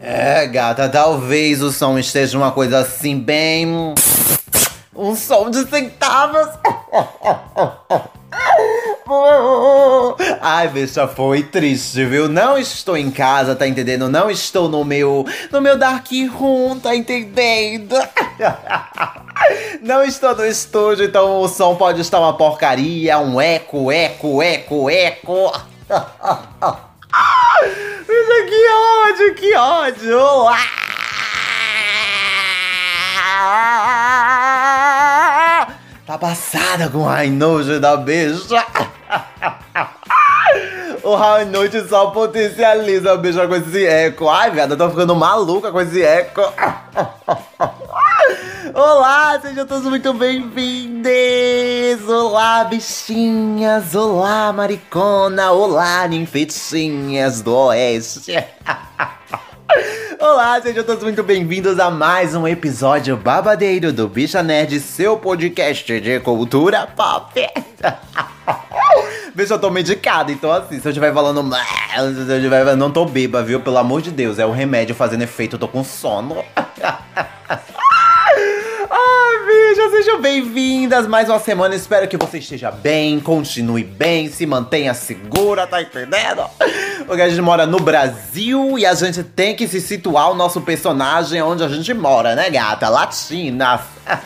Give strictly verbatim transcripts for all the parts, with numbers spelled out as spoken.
É, gata, talvez o som esteja uma coisa assim, bem... Um som de centavos. Ai, bicha, foi triste, viu? Não estou em casa, tá entendendo? Não estou no meu, no meu dark room, tá entendendo? Não estou no estúdio, então o som pode estar uma porcaria, um eco, eco, eco, eco. Bicha, que ódio, que ódio. Tá passada com o High Note da bicha. O High Note só potencializa a bicha com esse eco. Ai, viado, eu tô ficando maluca com esse eco. Olá, sejam todos muito bem-vindos. Olá, bichinhas. Olá, maricona. Olá, ninfetinhas do oeste. Olá, sejam todos muito bem-vindos a mais um episódio babadeiro do Bicha Nerd, seu podcast de cultura pop. Bicho, eu tô medicada, então assim, se eu estiver falando mal, se eu estiver... não tô bêbada, viu? Pelo amor de Deus, é o remédio fazendo efeito, eu tô com sono. Ai, bicha, sejam bem-vindas mais uma semana, espero que você esteja bem, continue bem, se mantenha segura, tá entendendo? Porque a gente mora no Brasil e a gente tem que se situar o nosso personagem onde a gente mora, né, gata? Latina.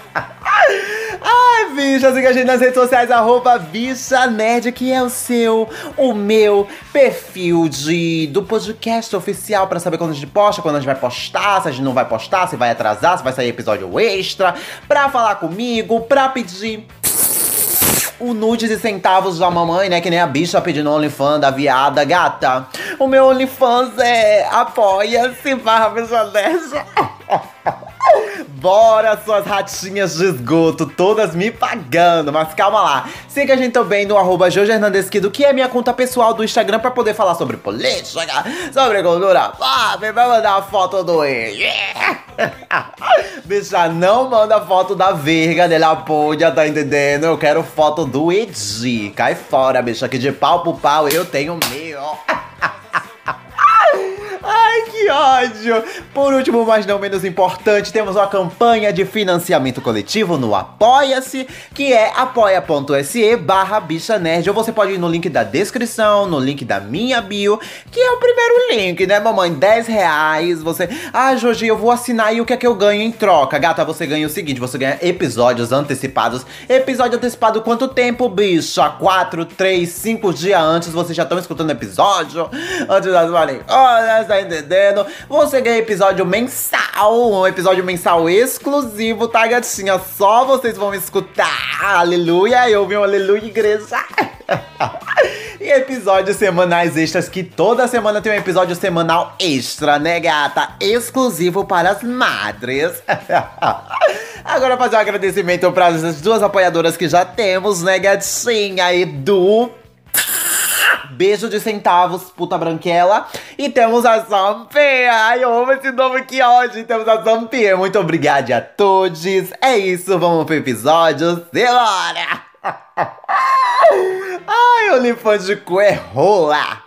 Ai, bicha, siga a gente nas redes sociais, arroba Bicha Nerd, que é o seu, o meu perfil de, do podcast oficial, pra saber quando a gente posta, quando a gente vai postar, se a gente não vai postar, se vai atrasar, se vai sair episódio extra, pra falar comigo, pra pedir o nude de centavos da mamãe, né? Que nem a bicha pedindo OnlyFans da viada, gata. O meu OnlyFans é apoia-se barra Bicha Nerd. Bora, suas ratinhas de esgoto, todas me pagando, mas calma lá. Siga a gente também no arroba Jojo Hernandesquido, que é minha conta pessoal do Instagram, pra poder falar sobre política, sobre cultura pop, vai mandar a foto do yeah. Bicha, não manda foto da verga dela podha, tá entendendo? Eu quero foto do Edi. Cai fora, bicha, que de pau pro pau eu tenho meu. Ai, que ódio! Por último, mas não menos importante, temos uma campanha de financiamento coletivo no Apoia-se, que é apoia.se barra Bicha Nerd. Ou você pode ir no link da descrição, no link da minha bio, que é o primeiro link, né, mamãe? dez reais, você... Ah, Joji, eu vou assinar e o que é que eu ganho em troca? Gata, você ganha o seguinte, você ganha episódios antecipados. Episódio antecipado quanto tempo, bicha? quatro, três, cinco dias antes, vocês já estão escutando o episódio? Antes das falei, olha, tá entendendo? Você ganha episódio mensal, um episódio mensal exclusivo, tá, gatinha? Só vocês vão escutar, aleluia, eu vi um aleluia, igreja. E episódios semanais extras, que toda semana tem um episódio semanal extra, né, gata? Exclusivo para as madres. Agora fazer um agradecimento para as duas apoiadoras que já temos, né, gatinha? Edu, beijo de centavos, puta branquela. E temos a Zampi. Ai, eu amo esse nome aqui hoje. Temos a Zampi. Muito obrigada a todos. É isso, vamos pro episódio. Simbora! Ai, OnlyFans de cu é rola.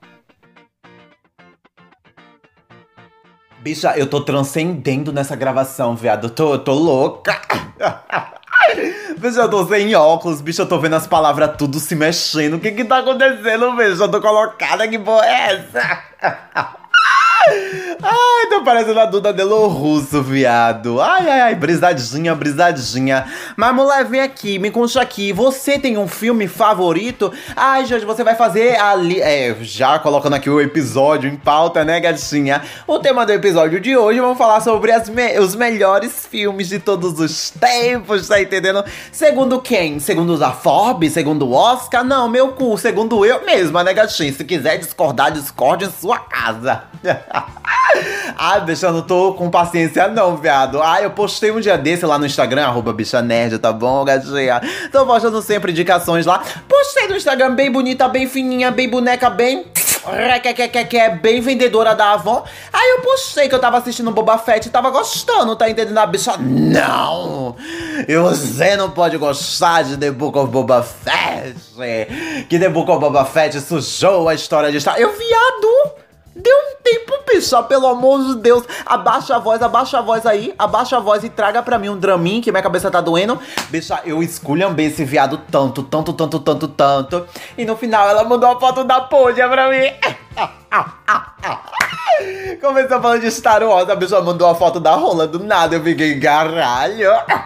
Bicha, eu tô transcendendo nessa gravação, viado. Eu tô, eu tô louca. Bicho, eu tô sem óculos, bicho, eu tô vendo as palavras tudo se mexendo. O que que tá acontecendo, bicho? Eu tô colocada, que porra é essa? Ai, tô parecendo a Duda Delo Russo, viado. Ai, ai, ai, brisadinha, brisadinha. Mas, mulher, vem aqui, me conta aqui. Você tem um filme favorito? Ai, Jorge, você vai fazer ali... É, já colocando aqui o episódio em pauta, né, gatinha? O tema do episódio de hoje, vamos falar sobre as me- os melhores filmes de todos os tempos, tá entendendo? Segundo quem? Segundo a Forbes? Segundo o Oscar? Não, meu cu, segundo eu mesma, né, gatinha? Se quiser discordar, discorde em sua casa. Ai, bicha, eu não tô com paciência não, viado. Ai, eu postei um dia desse lá no Instagram, arroba Bicha Nerd, tá bom, gatinha? Tô postando sempre indicações lá. Postei no Instagram bem bonita, bem fininha, bem boneca, bem... que é bem vendedora da Avon. Aí eu postei que eu tava assistindo Boba Fett e tava gostando, tá entendendo? A bicha, não! E você não pode gostar de The Book of Boba Fett. Que The Book of Boba Fett sujou a história de Star... Eu, viado! Deu um tempo, bicha, pelo amor de Deus. Abaixa a voz, abaixa a voz aí. Abaixa a voz e traga pra mim um dramin, que minha cabeça tá doendo. Bicha, eu esculhambei esse viado tanto, tanto, tanto, tanto, tanto. E no final ela mandou a foto da Pódia pra mim. Começou falando de Star Wars, a bicha mandou a foto da rola do nada. Eu fiquei, caralho.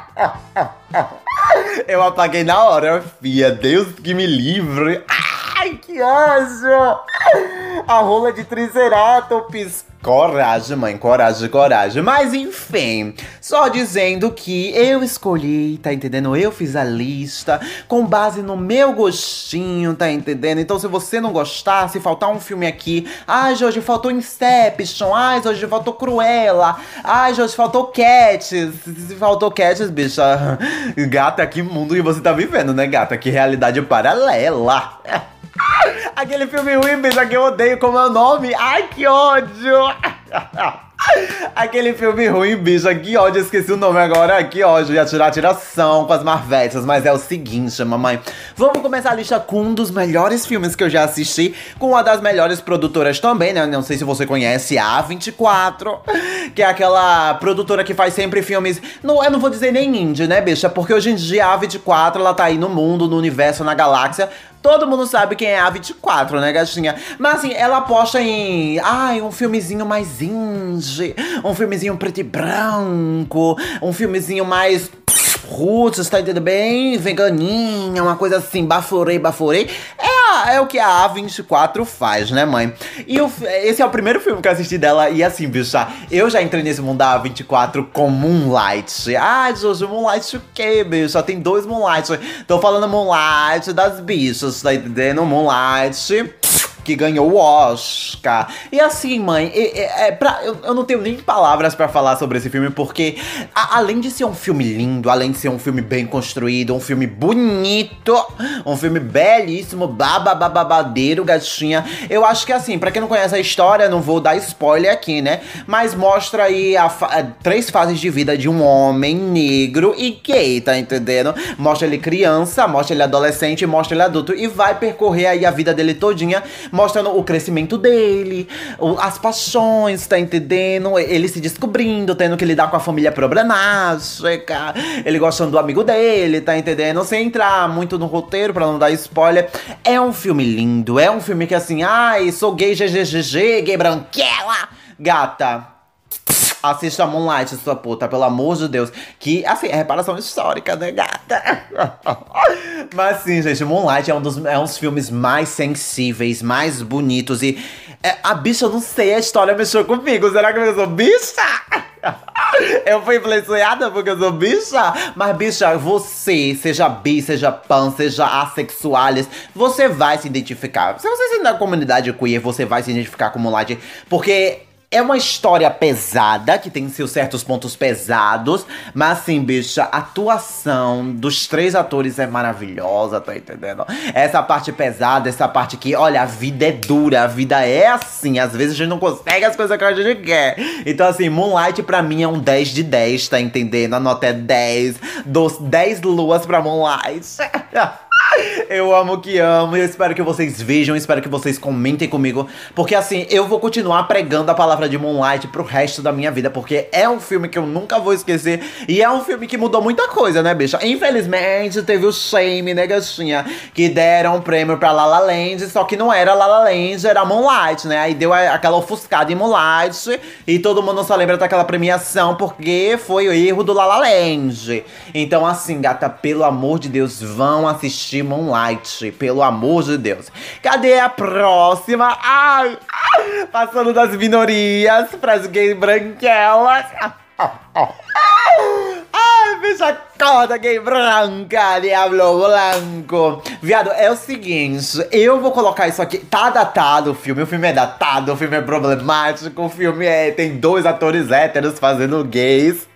Eu apaguei na hora, fia. Deus que me livre. Ai, que anjo. A rola de Triceratops. Coragem, mãe, coragem, coragem. Mas enfim, só dizendo que eu escolhi, tá entendendo? Eu fiz a lista com base no meu gostinho, tá entendendo? Então se você não gostar, se faltar um filme aqui, ai, Jorge, faltou Inception, ai, Jorge, faltou Cruella, ai, Jorge, faltou Cats, se faltou Cats, bicha, gata, que mundo que você tá vivendo, né, gata? Que realidade paralela. Aquele filme ruim, bicha, que eu odeio, como é o nome? Ai, que ódio! Aquele filme ruim, bicha, que ódio, esqueci o nome agora, que ódio, ia tirar tiração com as Marvetes, mas é o seguinte, mamãe, vamos começar a lista com um dos melhores filmes que eu já assisti, com uma das melhores produtoras também, né, não sei se você conhece, a A vinte e quatro, que é aquela produtora que faz sempre filmes, não, eu não vou dizer nem indie, né, bicha, porque hoje em dia a A vinte e quatro, ela tá aí no mundo, no universo, na galáxia. Todo mundo sabe quem é a A vinte e quatro, né, gatinha? Mas assim, ela aposta em... Ai, um filmezinho mais indie. Um filmezinho preto e branco. Um filmezinho mais... roots, tá entendendo bem? Veganinha, uma coisa assim, baforei, baforei. É, é o que a A vinte e quatro faz, né, mãe? E o, esse é o primeiro filme que eu assisti dela. E assim, bicha, eu já entrei nesse mundo da A vinte e quatro com Moonlight. Ai, Jojo, Moonlight o quê, bicha? Tem dois Moonlight. Tô falando Moonlight das bichas, tá entendendo? Moonlight... que ganhou o Oscar. E assim, mãe, é, é, é pra, eu, eu não tenho nem palavras pra falar sobre esse filme, porque a, além de ser um filme lindo, além de ser um filme bem construído, um filme bonito, um filme belíssimo, babababadeiro, gatinha, eu acho que assim, pra quem não conhece a história, não vou dar spoiler aqui, né, mas mostra aí a fa- a, três fases de vida de um homem negro e gay, tá entendendo? Mostra ele criança, mostra ele adolescente, mostra ele adulto, e vai percorrer aí a vida dele todinha, mostrando o crescimento dele, o, as paixões, tá entendendo? Ele se descobrindo, tendo que lidar com a família problemática, ele gostando do amigo dele, tá entendendo? Sem entrar muito no roteiro pra não dar spoiler. É um filme lindo, é um filme que assim, ai, sou gay, ggg, gay branquela. Gata, assista Moonlight, sua puta, pelo amor de Deus. Que, assim, é reparação histórica, né, gata? Mas sim, gente, Moonlight é um dos é uns filmes mais sensíveis, mais bonitos. E é, a bicha, eu não sei, a história mexeu comigo. Será que eu sou bicha? Eu fui influenciada porque eu sou bicha? Mas, bicha, você, seja bi, seja pan, seja assexuales, você vai se identificar. Se você é da comunidade queer, você vai se identificar com Moonlight. Porque... é uma história pesada, que tem seus certos pontos pesados, mas assim, bicha, a atuação dos três atores é maravilhosa, tá entendendo? Essa parte pesada, essa parte que, olha, a vida é dura, a vida é assim, às vezes a gente não consegue as coisas que a gente quer. Então assim, Moonlight pra mim é um dez de dez, tá entendendo? A nota é dez, dos dez luas pra Moonlight. Eu amo que amo, eu espero que vocês vejam, espero que vocês comentem comigo, porque assim, eu vou continuar pregando a palavra de Moonlight pro resto da minha vida, porque é um filme que eu nunca vou esquecer, e é um filme que mudou muita coisa, né, bicha? Infelizmente, teve o Shame, né, gatinha, que deram um prêmio pra La La Land, só que não era La La Land, era Moonlight, né? Aí deu aquela ofuscada em Moonlight, e todo mundo só lembra daquela premiação, porque foi o erro do La La Land. Então assim, gata, pelo amor de Deus, vão assistir Moonlight, pelo amor de Deus. Cadê a próxima? Ai, passando das minorias pras gays branquelas. Ai, bicha, acorda, gay branca, diablo branco. Viado, é o seguinte, eu vou colocar isso aqui. Tá datado o filme, o filme é datado, o filme é problemático, o filme é... tem dois atores héteros fazendo gays.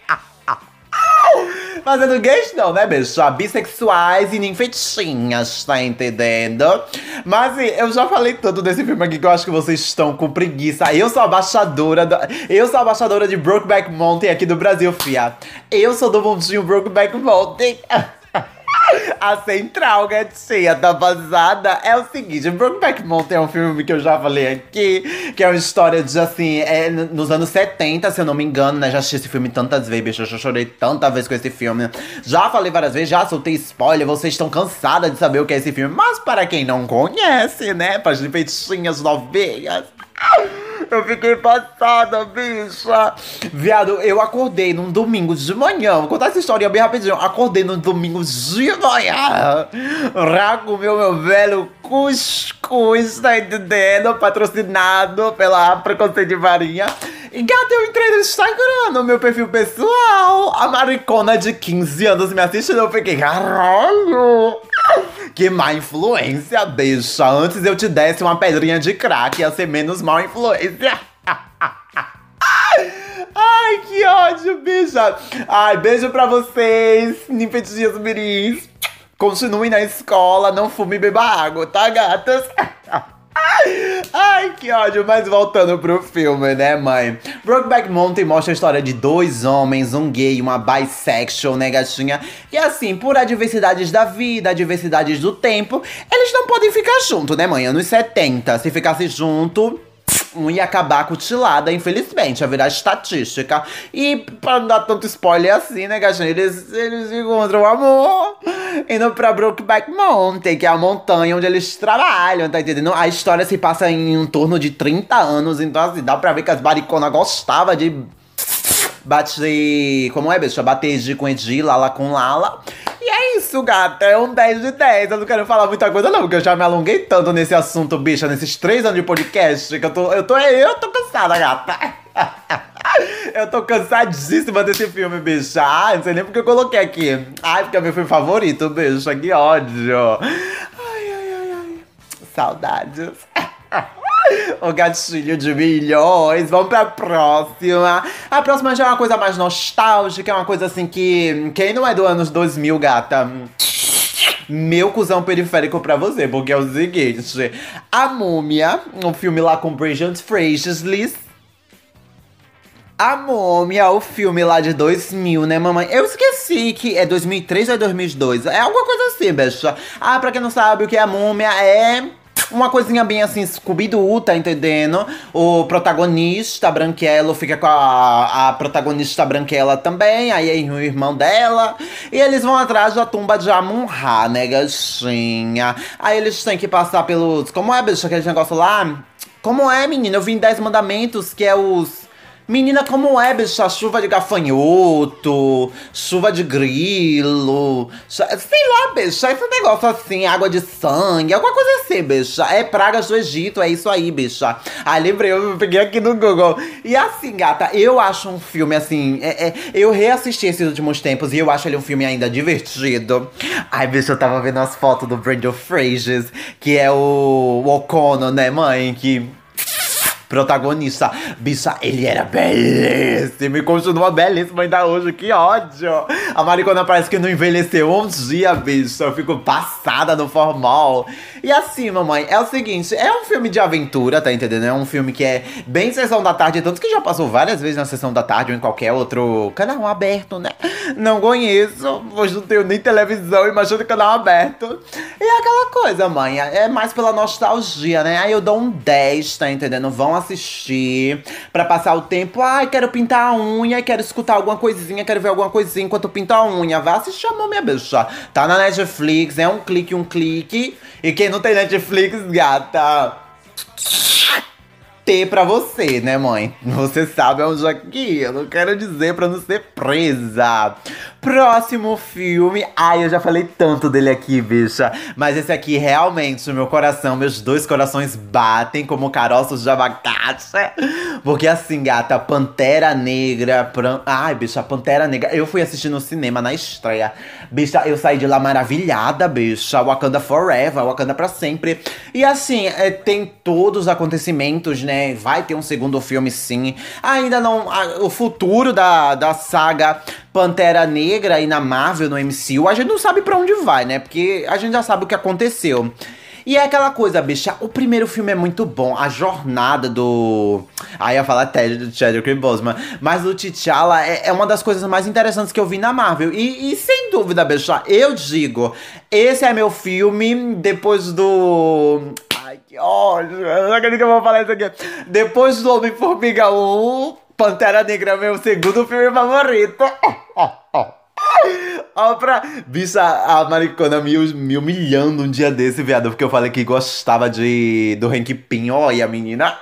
Fazendo gays não, né, bicho? Bissexuais e ninfetinhas, tá entendendo? Mas assim, eu já falei tudo desse filme aqui que eu acho que vocês estão com preguiça. Eu sou a abaixadora da... Eu sou a abaixadora de Brokeback Mountain aqui do Brasil, fia. Eu sou do mundinho Brokeback Mountain. A central, gatinha, da passada é o seguinte, Brokeback Mountain é um filme que eu já falei aqui, que é uma história de, assim, é nos anos setenta, se eu não me engano, né? Já assisti esse filme tantas vezes, bicho, eu já chorei tanta vez com esse filme. Já falei várias vezes, já soltei spoiler, vocês estão cansadas de saber o que é esse filme. Mas para quem não conhece, né, para as peitinhas novinhas, eu fiquei passada, bicha. Viado, eu acordei num domingo de manhã. Vou contar essa história bem rapidinho. Acordei num domingo de manhã. Já comeu meu velho cuscuz, tá entendendo? Patrocinado pela Preconceito de Varinha. E gata, eu entrei no Instagram, no meu perfil pessoal. A maricona de quinze anos me assistindo. Eu fiquei, caralho. Que má influência, bicha. Antes eu te desse uma pedrinha de crack, ia ser menos má influência. Ai, que ódio, bicha. Ai, beijo pra vocês, ninfetinhas mirins. Continuem na escola, não fume e beba água, tá, gatas? Ai, que ódio, mas voltando pro filme, né, mãe? Brokeback Mountain mostra a história de dois homens, um gay e uma bisexual, né, gatinha? E assim, por adversidades da vida, adversidades do tempo, eles não podem ficar juntos, né, mãe? Anos setenta, se ficasse junto, um ia acabar cutilada, infelizmente, ia virar estatística. E pra não dar tanto spoiler assim, né, gatinha? Eles, eles encontram o amor indo pra Brokeback Mountain, que é a montanha onde eles trabalham, tá entendendo? A história se passa em um torno de trinta anos, então assim, dá pra ver que as bariconas gostavam de bater... Como é, bicha? Bater Edi com Edi, Lala com Lala. E é isso, gata. É um dez de dez. Eu não quero falar muita coisa, não, porque eu já me alonguei tanto nesse assunto, bicha, nesses três anos de podcast, que eu tô, eu tô, eu tô cansada, gata. Eu tô cansadíssima desse filme, bicha. Ah, não sei nem porque eu coloquei aqui. Ai, porque é meu filme favorito, bicha. Que ódio. Ai, ai, ai, ai. Saudades. O gatilho de milhões. Vamos pra próxima. A próxima já é uma coisa mais nostálgica. É uma coisa assim que... Quem não é do anos dois mil, gata? Meu cuzão periférico pra você. Porque é o seguinte. A Múmia. Um filme lá com Brendan Fraser. A Múmia, o filme lá de dois mil, né, mamãe? Eu esqueci que é dois mil e três ou é dois mil e dois. É alguma coisa assim, bicha. Ah, pra quem não sabe o que é a Múmia, é... uma coisinha bem assim, Scooby-Doo, tá entendendo? O protagonista, Branquelo, fica com a, a protagonista Branquela também, aí é o irmão dela. E eles vão atrás da tumba de Amun-Ra, né, gatinha? Aí eles têm que passar pelos... Como é, bicho, aquele negócio lá? Como é, menina? Eu vi em Dez Mandamentos, que é os... Menina, como é, bicha? Chuva de gafanhoto, chuva de grilo, sei lá, bicha, esse negócio assim, água de sangue, alguma coisa assim, bicha. É pragas do Egito, é isso aí, bicha. Ah, lembrei, eu peguei aqui no Google. E assim, gata, eu acho um filme assim, é, é, eu reassisti esses últimos tempos e eu acho ele um filme ainda divertido. Ai, bicha, eu tava vendo as fotos do Brendan Fraser, que é o, o O'Connor, né, mãe, que... protagonista, bicha, ele era belíssimo e continua belíssimo ainda hoje, que ódio. A maricona parece que não envelheceu um dia, bicha, eu fico passada no formal. E assim, mamãe, é o seguinte, é um filme de aventura, tá entendendo? É um filme que é bem sessão da tarde, tanto que já passou várias vezes na sessão da tarde ou em qualquer outro canal aberto, né? Não conheço, hoje não tenho nem televisão, imagina o canal aberto. E é aquela coisa, mãe, é mais pela nostalgia, né? Aí eu dou um dez, tá entendendo? Vão assistir pra passar o tempo. Ai, quero pintar a unha, quero escutar alguma coisinha, quero ver alguma coisinha enquanto pinto a unha. Vai assistir a Múmia, bicha. Tá na Netflix, é um clique, um clique. E quem não tem Netflix, gata, ter pra você, né, mãe? Você sabe onde aqui, eu não quero dizer pra não ser presa. Próximo filme. Ai, eu já falei tanto dele aqui, bicha. Mas esse aqui, realmente, o meu coração, meus dois corações batem como caroços de abacate. Porque assim, gata, Pantera Negra... Pran... Ai, bicha, Pantera Negra... Eu fui assistir no cinema na estreia. Bicha, eu saí de lá maravilhada, bicha. Wakanda Forever, Wakanda pra sempre. E assim, é, tem todos os acontecimentos, né? Vai ter um segundo filme, sim. Ainda não... A, o futuro da, da saga Pantera Negra e na Marvel, no M C U, a gente não sabe pra onde vai, né? Porque a gente já sabe o que aconteceu. E é aquela coisa, bicha, o primeiro filme é muito bom, a jornada do... Aí eu ia falar até do Chadwick Boseman, mas o T'Challa é, é uma das coisas mais interessantes que eu vi na Marvel. E, e sem dúvida, bicha, eu digo, esse é meu filme depois do... Ai, que ódio, eu não acredito que eu vou falar isso aqui. Depois do Homem-Formiga um, Pantera Negra é meu segundo filme favorito. Ó, pra... Bicha, a maricona me, me humilhando um dia desse, viado, porque eu falei que gostava de do Hank Pym. Olha, a menina...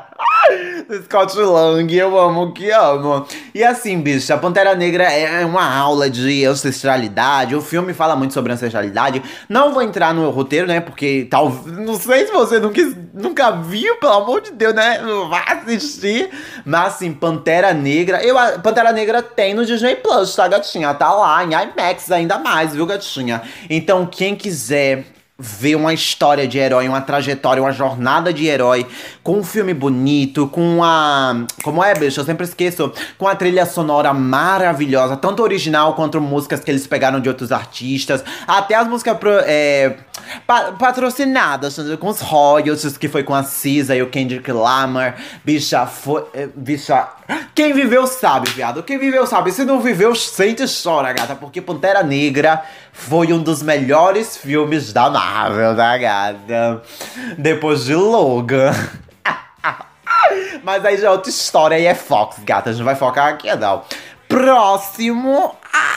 do Scott Lang, eu amo que amo. E assim, bicho, a Pantera Negra é uma aula de ancestralidade. O filme fala muito sobre ancestralidade. Não vou entrar no roteiro, né? Porque tal, não sei se você nunca, nunca viu, pelo amor de Deus, né? Vai assistir. Mas assim, Pantera Negra. Eu, a Pantera Negra tem no Disney Plus, tá, gatinha? Tá lá em IMAX ainda mais, viu, gatinha? Então, quem quiser ver uma história de herói, uma trajetória, uma jornada de herói, com um filme bonito, com a... Como é, bicho? Eu sempre esqueço. Com a trilha sonora maravilhosa, tanto original quanto músicas que eles pegaram de outros artistas, até as músicas pro, é, pa patrocinadas, com os royalties, que foi com a Cisa e o Kendrick Lamar. Bicha, foi... É, bicha... Quem viveu sabe, viado. Quem viveu sabe. Se não viveu, sente e chora, gata. Porque Pantera Negra foi um dos melhores filmes da Marvel, tá, gata? Depois de Logan. Mas aí já é outra história e é Fox, gata. A gente não vai focar aqui, não. Próximo...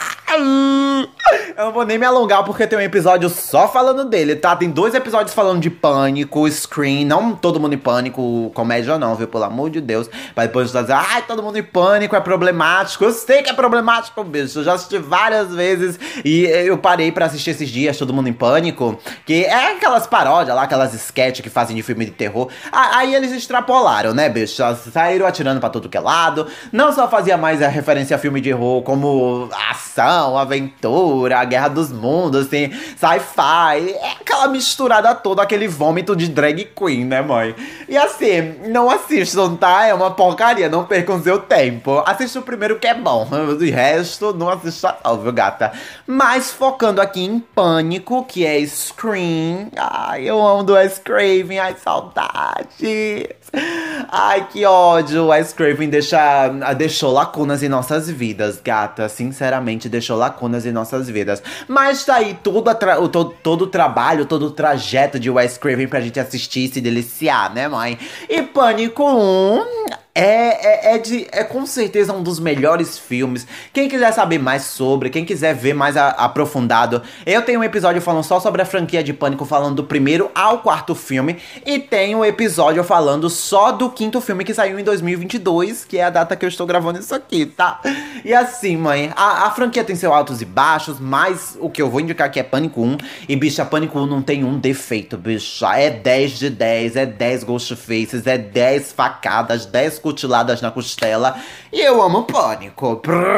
Eu não vou nem me alongar porque tem um episódio só falando dele, tá? Tem dois episódios falando de Pânico, Scream, não Todo Mundo em Pânico, comédia não, viu? Pelo amor de Deus. Mas depois você vai dizer, ai, Todo Mundo em Pânico é problemático. Eu sei que é problemático, bicho. Eu já assisti várias vezes e eu parei pra assistir esses dias Todo Mundo em Pânico, que é aquelas paródias lá, aquelas sketches que fazem de filme de terror. Aí eles extrapolaram, né, bicho? Saíram atirando pra todo que é lado. Não só fazia mais a referência a filme de terror, como ação, aventura, a Guerra dos Mundos, assim, sci-fi, é aquela misturada toda, aquele vômito de drag queen, né, mãe? E assim, não assistam, tá? É uma porcaria, não percam seu tempo. Assista o primeiro que é bom, o resto não assista não, viu, gata? Mas focando aqui em Pânico, que é Scream. Ai, eu amo do Wes Craven, ai, saudades. Ai, que ódio. Wes Craven deixa, deixou lacunas em nossas vidas, gata. Sinceramente, deixou lacunas em nossas vidas. Mas tá aí todo, o, todo, todo o trabalho, todo o trajeto de Wes Craven pra gente assistir e se deliciar, né, mãe? E Pânico um... É, é, é, de, é com certeza um dos melhores filmes. Quem quiser saber mais sobre, quem quiser ver mais a, aprofundado, eu tenho um episódio falando só sobre a franquia de Pânico, falando do primeiro ao quarto filme. E tem um episódio falando só do quinto filme, que saiu em dois mil e vinte e dois, que é a data que eu estou gravando isso aqui, tá? E assim, mãe, a, a franquia tem seus altos e baixos, mas o que eu vou indicar aqui é Pânico um. E, bicha, Pânico um não tem um defeito, bicha. É dez de dez, é dez Ghostfaces, é dez facadas, dez cutiladas na costela. E eu amo Pânico.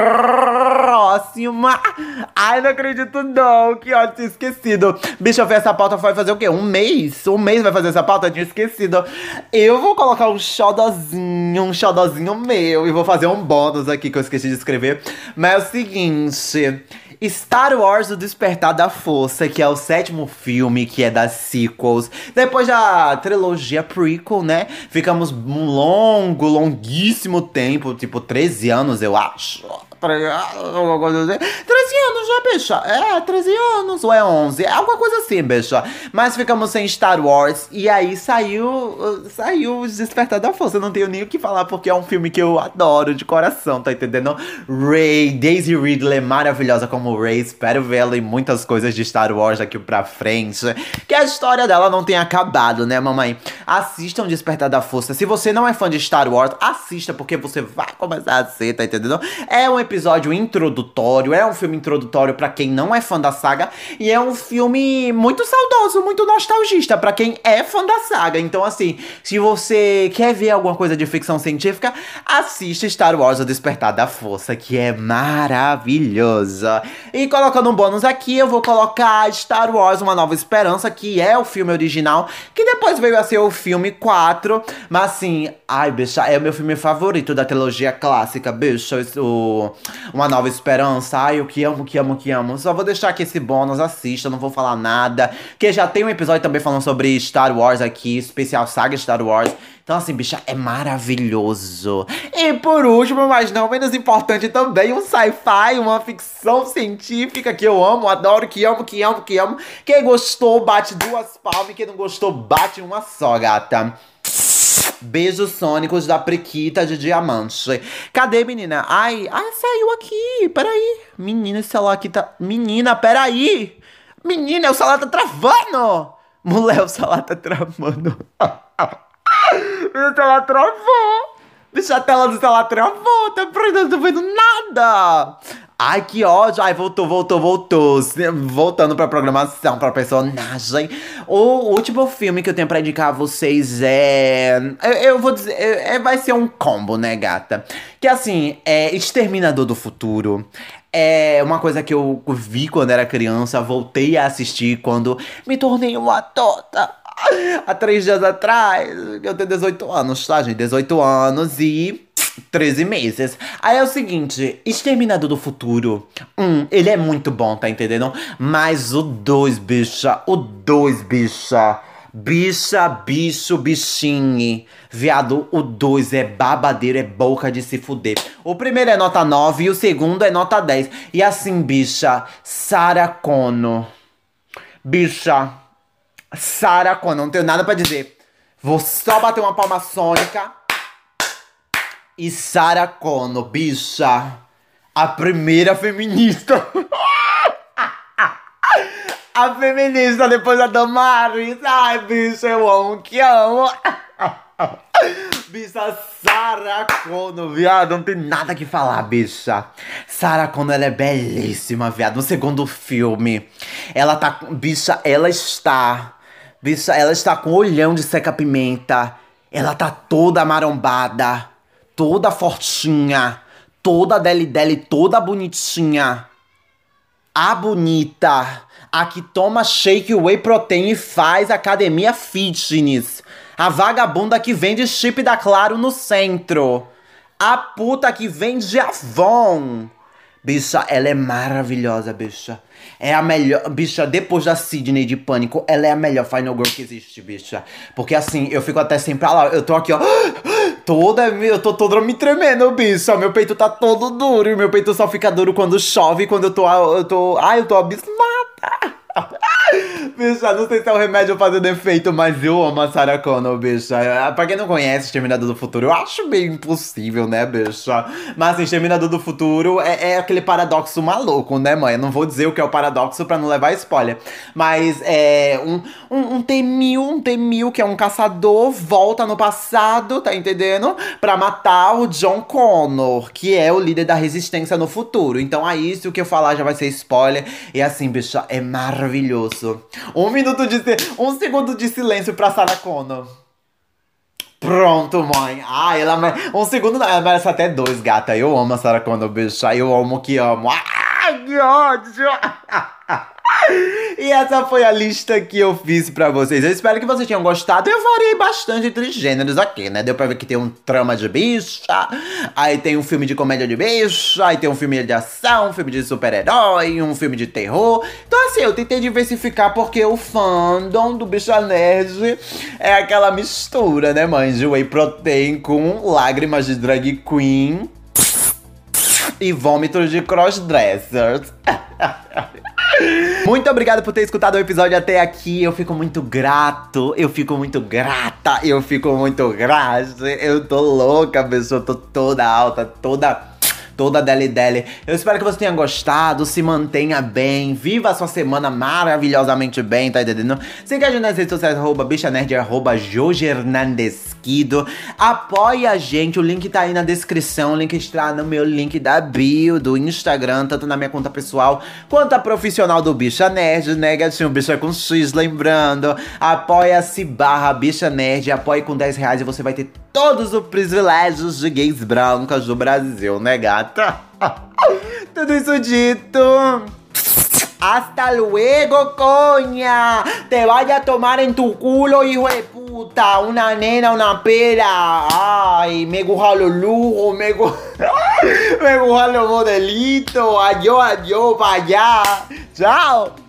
Próxima. Ai, não acredito não. Que ódio, tinha esquecido. Bicho, eu fiz essa pauta, vai fazer o quê? Um mês? Um mês vai fazer essa pauta? Eu tinha esquecido. Eu vou colocar um xodozinho, um xodozinho meu. E vou fazer um bônus aqui que eu esqueci de escrever. Mas é o seguinte... Star Wars O Despertar da Força, que é o sétimo filme, que é das sequels. Depois da trilogia prequel, né? Ficamos um longo, longuíssimo tempo, tipo treze anos, eu acho. treze anos já, bicha. É, treze anos ou é onze? É alguma coisa assim, bicha. Mas ficamos sem Star Wars. E aí saiu Saiu o Despertar da Força. Eu não tenho nem o que falar, porque é um filme que eu adoro de coração, tá entendendo? Rey, Daisy Ridley é maravilhosa como Rey. Espero vê-la em muitas coisas de Star Wars daqui pra frente. Que a história dela não tenha acabado, né, mamãe? Assistam Despertar da Força. Se você não é fã de Star Wars, assista, porque você vai começar a ser, tá entendendo? É um episódio introdutório, é um filme introdutório pra quem não é fã da saga, e é um filme muito saudoso, muito nostalgista pra quem é fã da saga. Então, assim, se você quer ver alguma coisa de ficção científica, assista Star Wars O Despertar da Força, que é maravilhosa. E colocando um bônus aqui, eu vou colocar Star Wars Uma Nova Esperança, que é o filme original, que depois veio a ser o filme quatro, mas assim, ai, bicha, é o meu filme favorito da trilogia clássica, bicha, o... Uma Nova Esperança. Ai, eu que amo, que amo, que amo. Só vou deixar aqui esse bônus, assista, não vou falar nada. Porque já tem um episódio também falando sobre Star Wars aqui, especial saga Star Wars. Então assim, bicha, é maravilhoso. E por último, mas não menos importante também, um sci-fi, uma ficção científica que eu amo, adoro, que amo, que amo, que amo. Quem gostou, bate duas palmas. Quem não gostou, bate uma só, gata. Beijos sônicos da Priquita de Diamante. Cadê, menina? Ai, ai, saiu aqui. Peraí. Menina, esse celular aqui tá... Menina, peraí. Menina, o celular tá travando. Mulher, o celular tá travando. O celular travou. Bicha, a tela do celular travou. Tá pronto, não tô vendo nada. Ai, que ódio. Ai, voltou, voltou, voltou. Voltando pra programação, pra personagem. O último filme que eu tenho pra indicar a vocês é... Eu, eu vou dizer... É, vai ser um combo, né, gata? Que assim, é Exterminador do Futuro. É uma coisa que eu vi quando era criança. Voltei a assistir quando me tornei uma adulta. Há três dias atrás. Eu tenho dezoito anos, tá, gente? dezoito anos e... treze meses. Aí é o seguinte, Exterminador do Futuro, um, ele é muito bom, tá entendendo? Mas o dois, bicha, o dois, bicha, bicha, bicho, bichinho, viado, o dois é babadeiro, é boca de se fuder. O primeiro é nota nove e o segundo é nota dez. E assim, bicha, Sarah Connor, bicha, Sarah Connor, não tenho nada pra dizer. Vou só bater uma palma sônica. E Sarah Connor, bicha, a primeira feminista. A feminista depois da Damares. Ai, bicha, eu amo, que amo. Bicha, Sarah Connor, viado, não tem nada que falar, bicha. Sarah Connor, ela é belíssima, viado. No segundo filme, ela tá, bicha, ela está, bicha, ela está com olhão de seca-pimenta. Ela tá toda marombada. Toda fortinha, toda deli-deli, toda bonitinha. A bonita, a que toma shake whey protein e faz academia fitness. A vagabunda que vende chip da Claro no centro. A puta que vende Avon. Bicha, ela é maravilhosa, bicha. É a melhor... Bicha, depois da Sydney de Pânico, ela é a melhor Final Girl que existe, bicha. Porque assim, eu fico até sempre lá. Eu tô aqui, ó... Toda... Eu tô toda me tremendo, bicha. Meu peito tá todo duro. E meu peito só fica duro quando chove. Quando eu tô... Eu tô... Ai, eu tô abismada. Bicha, não sei se é o remédio fazendo efeito, mas eu amo a Sarah Connor, bicha. Pra quem não conhece Exterminador do Futuro, eu acho meio impossível, né, bicha? Mas assim, Exterminador do Futuro é, é aquele paradoxo maluco, né, mãe? Eu não vou dizer o que é o paradoxo pra não levar spoiler. Mas é um, um, um T mil, um T mil que é um caçador, volta no passado, tá entendendo? Pra matar o John Connor, que é o líder da resistência no futuro. Então aí, se o que eu falar já vai ser spoiler. E assim, bicha, é maravilhoso. Um minuto de... Um segundo de silêncio pra Sarah Connor. Pronto, mãe. Ai, ela... Um segundo... Ela merece até dois, gata. Eu amo a Sarah Connor, bicho. Eu amo que amo. Ai, que ódio. E essa foi a lista que eu fiz pra vocês. Eu espero que vocês tenham gostado. Eu variei bastante entre gêneros aqui, né? Deu pra ver que tem um trama de bicha, aí tem um filme de comédia de bicha, aí tem um filme de ação, um filme de super-herói, um filme de terror. Então assim, eu tentei diversificar porque o fandom do Bicha Nerd é aquela mistura, né, mãe? De whey protein com lágrimas de drag queen e vômitos de crossdressers. Muito obrigado por ter escutado o episódio até aqui. Eu fico muito grato, eu fico muito grata, eu fico muito grata. Eu tô louca, pessoa, tô toda alta, toda... Toda deli deli. Eu espero que você tenha gostado, se mantenha bem, viva a sua semana maravilhosamente bem, tá entendendo? Siga a gente nas redes sociais, arroba bichanerd, arroba jojernandesquido. Apoie a gente, o link tá aí na descrição, o link está no meu link da bio do Instagram, tanto na minha conta pessoal quanto a profissional do Bicha Nerd, né, gatinho? Bicha com X, lembrando. Apoia-se barra Bicha Nerd, apoie com dez reais e você vai ter todos os privilégios de gays brancas do Brasil, né, gata? Tudo isso dito. Hasta luego, coña. Te vaya a tomar en tu culo, hijo de puta. Una nena, una pera. Ay. Ay, me gusta los lujos, me gusta, me gusta los modelitos. Adiós, adiós, para allá. Tchau.